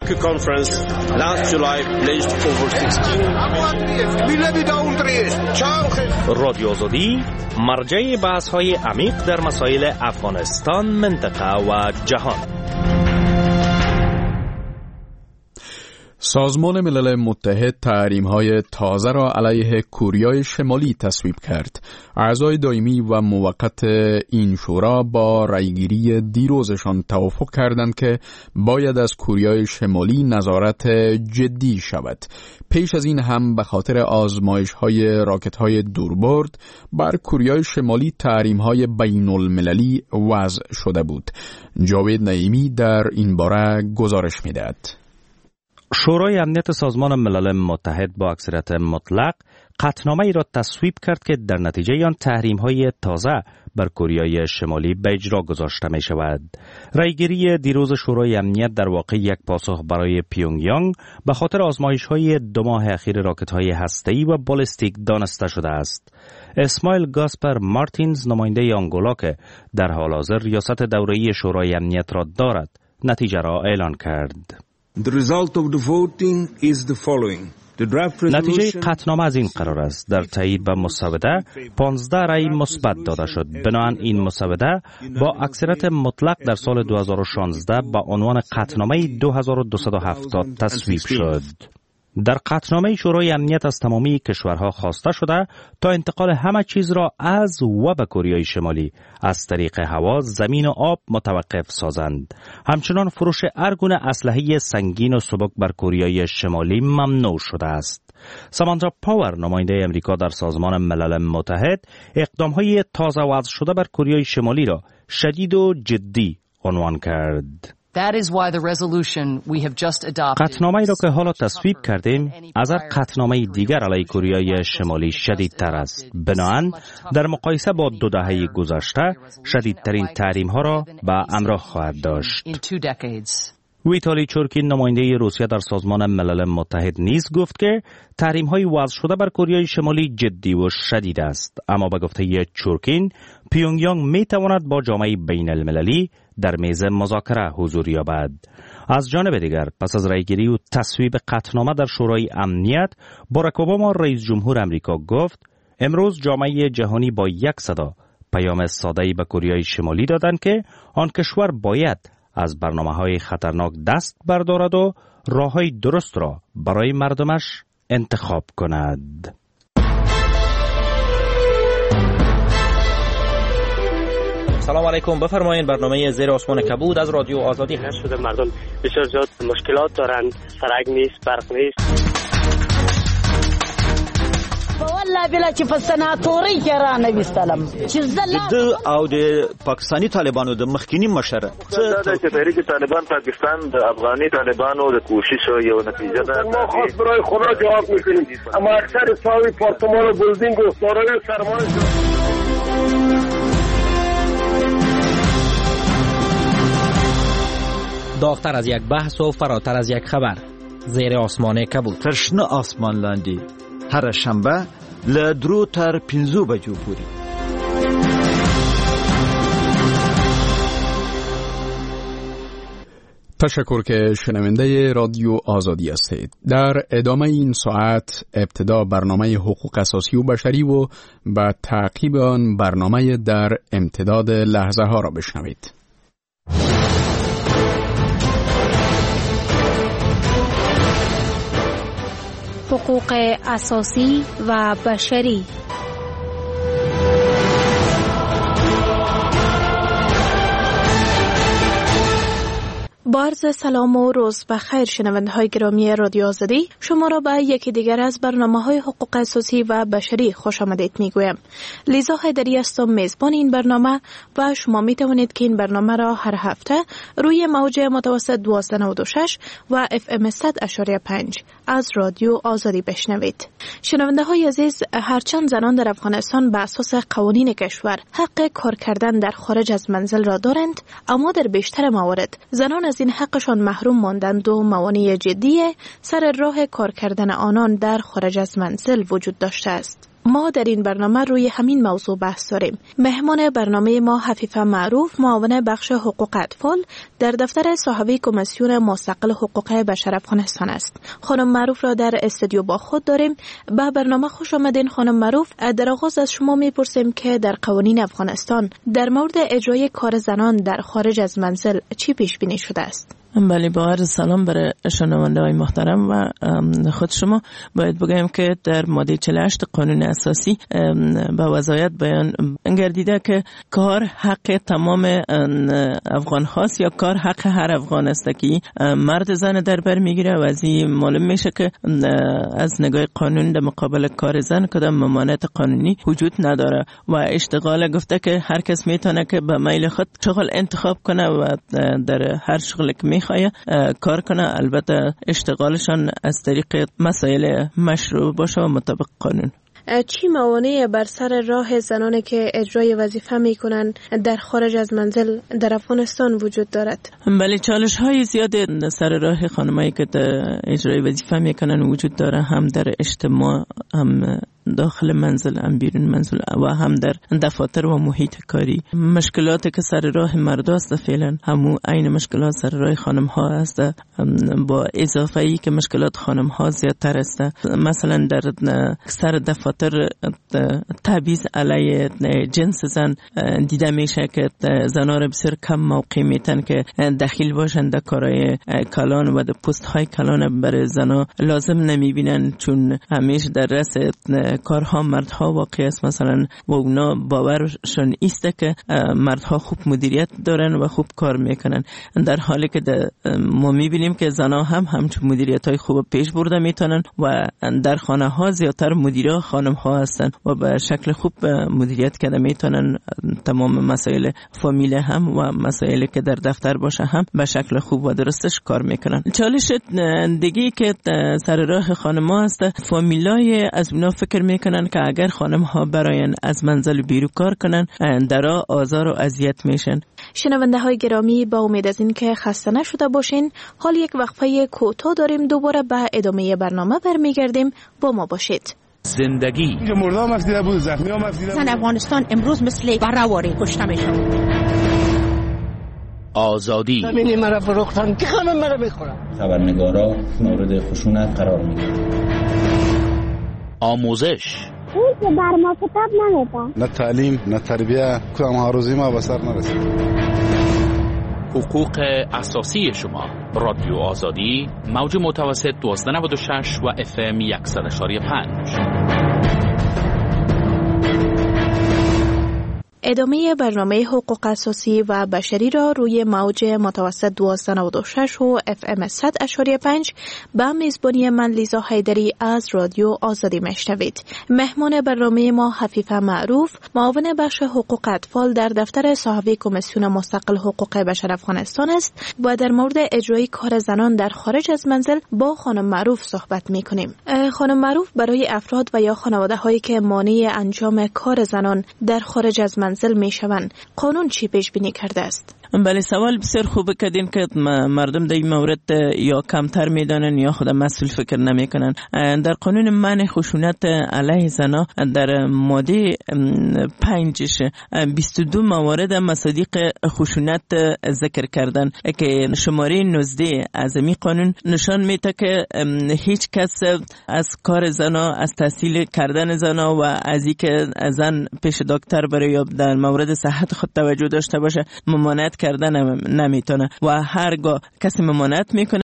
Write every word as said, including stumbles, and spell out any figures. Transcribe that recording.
Turkey Conference last July pledged over sixteen رادیو آزادی مرجع بحث‌های عمیق در مسائل افغانستان، منطقه و جهان. سازمان ملل متحد تحریم‌های تازه را علیه کوریای شمالی تصویب کرد. اعضای دائمی و موقت این شورا با رأیگیری دیروزشان توافق کردند که باید از کوریای شمالی نظارت جدی شود. پیش از این هم به خاطر آزمایش‌های راکت‌های دوربرد بر کوریای شمالی تحریم‌های بین‌المللی وضع شده بود. جاوید نعیمی در این باره گزارش می‌دهد. شورای امنیت سازمان ملل متحد با اکثریت مطلق قطعنامه‌ای را تصویب کرد که در نتیجه آن تحریم‌های تازه بر کوریای شمالی به اجرا گذاشته می شود. رأیگیری دیروز شورای امنیت در واقع یک پاسخ برای پیونگ یانگ به خاطر آزمایش‌های دو ماه اخیر راکت‌های هسته‌ای و بالستیک دانسته شده است. اسماعیل گاسپر مارتینز، نماینده آنگولا که در حال حاضر ریاست دوره‌ای شورای امنیت را دارد، نتیجه را اعلان کرد. The result of the voting is the following. نتیجه قطعنامه از این قرار است: در تایید به مسوده پانزده رأی مثبت داده شد. بنابراین این مسوده با اکثریت مطلق در سال دو هزار و شانزده با عنوان قطعنامه دو هزار و دویست و هفتاد تصویب شد. در قطعنامه شورای امنیت از تمامی کشورها خواسته شده تا انتقال همه چیز را از و به کوریای شمالی از طریق هوا، زمین و آب متوقف سازند. همچنان فروش هر گونه اسلحه سنگین و سبک بر کوریای شمالی ممنوع شده است. سامانتا پاور، نماینده امریکا در سازمان ملل متحد، اقدام‌های تازه وضع شده بر کوریای شمالی را شدید و جدی عنوان کرد. قطعنامه‌ای را که حالا تصویب کردیم از هر قطعنامه دیگر علیه کوریای شمالی شدیدتر است. بنابراین در مقایسه با دو دهه گذشته شدیدترین تحریم‌ها را به همراه خواهد داشت. ویتالی چورکین، نماینده روسیه در سازمان ملل متحد نیز گفت که تحریم‌های وضع شده بر کوریای شمالی جدی و شدید است، اما به گفته چورکین پیونگ یانگ می‌تواند با جامعه بین المللی در میز مذاکره حضور یابد. از جانب دیگر پس از رأیگیری و تصویب قطعنامه در شورای امنیت، باراک اوباما رئیس جمهور امریکا گفت امروز جامعه جهانی با یک صدا پیام ساده‌ای به کوریای شمالی دادند که آن کشور باید از برنامه‌های خطرناک دست بردارد و راه‌های درست را برای مردمش انتخاب کند. سلام علیکم، بفرمایید. برنامه زیر آسمان کبود از رادیو آزادی هست. شده مردم بسیار زیاد مشکلات دارند، سرک نیست، برق نیست. والله بلا چې په سناتوري کې را نه وستلم چې زله او د پاکستاني طالبانو د مخکینی مشر څه د تحریک طالبان پاکستان د افغاني طالبانو د کوشش یو نتیجه ده. ما خاص برای خدا جواب میکنیم، اما اکثر ساوی پارتمان و بلدینگ و دارای سرمایه داغتر از یک بحث و فراتر از یک خبر. زیر آسمان کبود. ترشنه آسمان لاندی هر شنبه له درو تر پنځو بجو پورې. تشکر که شنونده رادیو آزادی هستید. در ادامه این ساعت ابتدا برنامه حقوق اساسی و بشری و بعد تعقیب آن برنامه در امتداد لحظه ها را بشنوید. حقوق اساسی و بشری. با عرض سلام و روز بخیر شنونده های گرامی رادیو آزادی، شما را به یکی دیگر از برنامه های حقوق اساسی و بشری خوش آمدید می گویم. لیزا حیدری هستم، میزبان این برنامه و شما می توانید که این برنامه را هر هفته روی موج متوسط دویست و نود و شش و اف ام صد اشاری پنج از رادیو آزادی بشنوید. شنونده های عزیز، هرچند زنان در افغانستان به اساس قوانین کشور حق کار کردن در خارج از منزل را دارند، اما در بیشتر موارد زنان از این حقشان محروم ماندند و موانع جدی سر راه کار کردن آنان در خارج از منزل وجود داشته است. ما در این برنامه روی همین موضوع بحث داریم. مهمان برنامه ما حفیفه معروف، معاون بخش حقوق اطفال در دفتر صاحب کمیسیون مستقل حقوق بشر افغانستان است. خانم معروف را در استودیو با خود داریم. به برنامه خوش آمدین خانم معروف. در آغاز از شما میپرسیم که در قوانین افغانستان در مورد اجرای کار زنان در خارج از منزل چی پیش بینی شده است؟ بله، با عرض سلام برای شنونده های محترم و خود شما. باید بگویم که در ماده چهل و هشت قانون اساسی به وضاحت بیان گردیده که کار حق تمام افغان هاست یا کار حق هر افغان است که مرد زن در بر میگیره و از این معلوم میشه که از نگاه قانون در مقابل کار زن کدام ممانعت قانونی وجود نداره و اشتغال گفته که هر کس میتونه که به میل خود شغل انتخاب کنه و در هر شغلی که میخواه کار کنه، البته اشتغالشان از طریق مسائل مشروع باشه و مطابق قانون. چی موانع بر سر راه زنانی که اجرای وظیفه میکنن در خارج از منزل در افغانستان وجود دارد؟ بله، چالش های زیاد سر راه خانمایی که اجرای وظیفه میکنن وجود داره، هم در اجتماع، هم داخل منزل، هم بیرون منزل و هم در دفاتر و محیط کاری. مشکلاتی که سر راه مرد است فعلا همون عین مشکلات سر راه خانم ها است، با اضافه ای که مشکلات خانم ها زیادتر است. مثلا در سر دفاتر تبعیض علیه جنس زن دیده میشه که زنها را بسیار کم موقع میتن که دخیل باشن در کارهای کلان و در پست های کلان برای زنها لازم نمیبینن، چون همیشه در رأس کارها مردها واقع است مثلا و اونا باورشون ایسته که مردها خوب مدیریت دارن و خوب کار میکنن، در حالی که ما میبینیم که زنها هم همچون مدیریت های خوب پیش برده میتونن و در خانه ها زیادتر مدیرها خانم ها هستن و به شکل خوب مدیریت کرده میتونن تمام مسائل فامیل هم و مسائلی که در دفتر باشه هم به شکل خوب و درستش کار میکنن. چالش دیگه که سر راه خانم ها هست، فامیلای از اونا فکر میکنن که اگر خانم ها براین از منزل بیرون کار کنن درا آزار و اذیت میشن. شنونده های گرامی، با امید از این که خسته نشده باشین، حال یک وقفه کوتاه داریم، دوباره به ادامه برنامه برمیگردیم. با ما باشید. زندگی مردم مفیده بود، زخمی ها مفیده بود. زن افغانستان امروز مثل برهواری کشته میشن. آزادی همینی مرا فروختن که همه مرا بخورن. خبرنگارا مورد خشونت قرار میگیرن. آموزش اون که بر ما کتاب نمیدن، نه تعلیم نه تربیه، کدام هاروزی ما به سر نرسید. حقوق اساسی شما. رادیو آزادی، موج متوسط دوازده نود و شش و اف ام صد و پنج. ادامه برنامه حقوق اساسی و بشری را روی موج متوسط دوازده نود و شش و اف ام صد و پنج به میزبانی من لیزا حیدری از رادیو آزادی میشنوید. مهمان برنامه ما حفیفه معروف، معاون بخش حقوق اطفال در دفتر صاحب کمیسیون مستقل حقوق بشر افغانستان است و در مورد اجرای کار زنان در خارج از منزل با خانم معروف صحبت میکنیم. خانم معروف، برای افراد و یا خانواده هایی که مانع انجام کار زنان در خارج از منزل میشوند، قانون چی پیش بینی کرده است؟ بله، سوال بسیار خوبه کردین که مردم در این مورد یا کمتر میدانن یا خود مسئول فکر نمیکنن. در قانون منع خشونت علیه زنان در ماده پنجش بیست و دو موارد مصادیق خشونت ذکر کردن که شماره نوزده از این قانون نشان میده که هیچ کس از کار زنا، از تحصیل کردن زنا و از اینکه زن پیش دکتر برای یا در مورد صحت خود توجه داشته باشه ممانعت کردن نمیتونه و هرگاه کسی ممانعت میکنه